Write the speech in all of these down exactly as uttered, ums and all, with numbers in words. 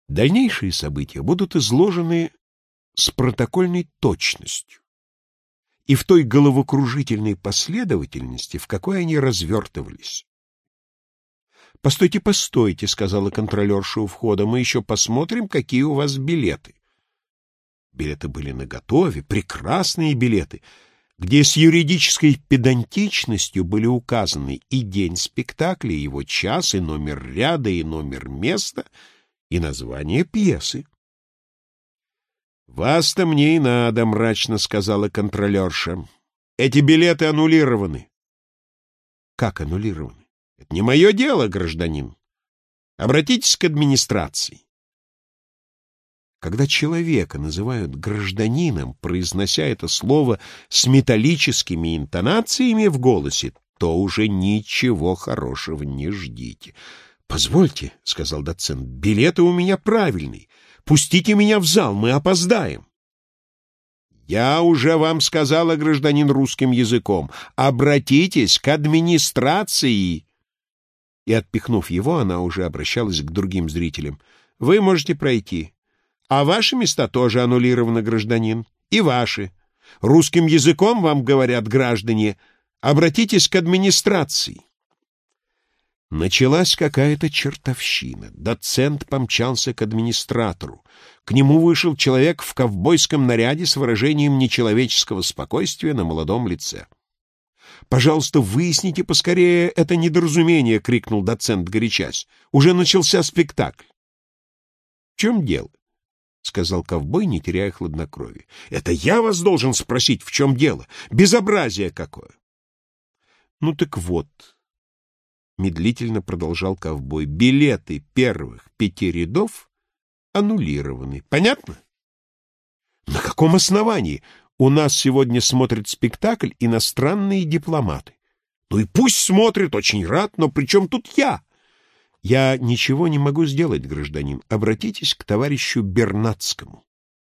Дальнейшие события будут изложены с протокольной точностью и в той головокружительной последовательности, в какой они развертывались. «Постойте, постойте», — сказала контролерша у входа, — «мы еще посмотрим, какие у вас билеты». Билеты были наготове, прекрасные билеты, где с юридической педантичностью были указаны и день спектакля, и его час, и номер ряда, и номер места, и название пьесы. «Вас-то мне и надо», — мрачно сказала контролерша. «Эти билеты аннулированы». «Как аннулированы?» «Это не мое дело, гражданин. Обратитесь к администрации». Когда человека называют гражданином, произнося это слово с металлическими интонациями в голосе, то уже ничего хорошего не ждите. «Позвольте», — сказал доцент, — «билеты у меня правильные. Пустите меня в зал, мы опоздаем». «Я уже вам сказала, гражданин, русским языком, обратитесь к администрации». И, отпихнув его, она уже обращалась к другим зрителям. «Вы можете пройти. А ваши места тоже аннулированы, гражданин. И ваши. Русским языком вам говорят, граждане, обратитесь к администрации». Началась какая-то чертовщина. Доцент помчался к администратору. К нему вышел человек в ковбойском наряде с выражением нечеловеческого спокойствия на молодом лице. «Пожалуйста, выясните поскорее это недоразумение», — крикнул доцент, горячась. «Уже начался спектакль». «В чем дело?» — сказал ковбой, не теряя хладнокровия. «Это я вас должен спросить, в чем дело? Безобразие какое!» «Ну так вот», — медлительно продолжал ковбой, — «билеты первых пяти рядов аннулированы. Понятно?» «На каком основании? У нас сегодня смотрят спектакль иностранные дипломаты». «Ну и пусть смотрят, очень рад, но при чем тут я?» «Я ничего не могу сделать, гражданин. Обратитесь к товарищу Бернацкому».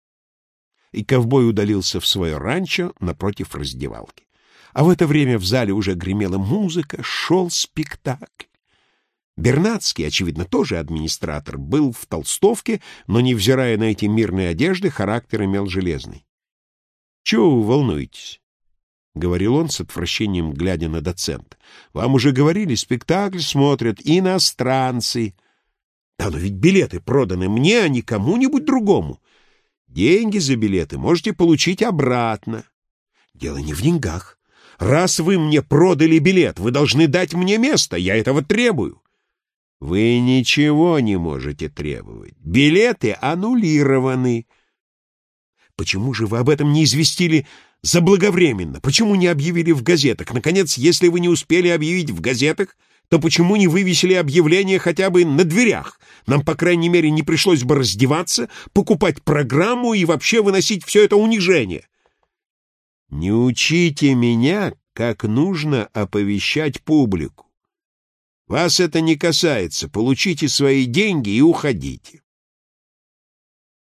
И ковбой удалился в свое ранчо напротив раздевалки. А в это время в зале уже гремела музыка, шел спектакль. Бернацкий, очевидно, тоже администратор, был в толстовке, но, невзирая на эти мирные одежды, характер имел железный. «Чего вы волнуетесь?» — говорил он с отвращением, глядя на доцента. «Вам уже говорили, спектакль смотрят иностранцы. Да, но ведь билеты проданы мне, а не кому-нибудь другому. Деньги за билеты можете получить обратно. Дело не в деньгах. Раз вы мне продали билет, вы должны дать мне место, я этого требую». «Вы ничего не можете требовать. Билеты аннулированы». «Почему же вы об этом не известили заблаговременно? Почему не объявили в газетах? Наконец, если вы не успели объявить в газетах, то почему не вывесили объявление хотя бы на дверях? Нам, по крайней мере, не пришлось бы раздеваться, покупать программу и вообще выносить все это унижение». «Не учите меня, как нужно оповещать публику. Вас это не касается. Получите свои деньги и уходите».